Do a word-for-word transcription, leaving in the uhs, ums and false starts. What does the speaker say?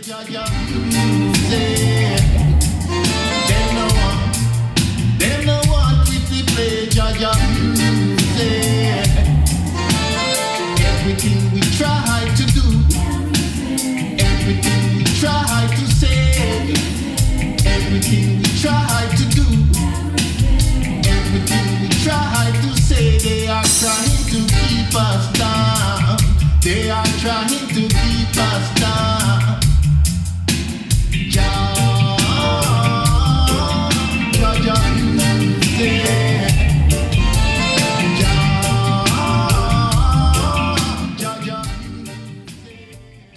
Jaja music. Them no want, them no want we to play Jaja music. Everything we try to do, everything we try to say, everything we try to do, everything we try to say, they are trying to keep us down. They are trying to keep us down.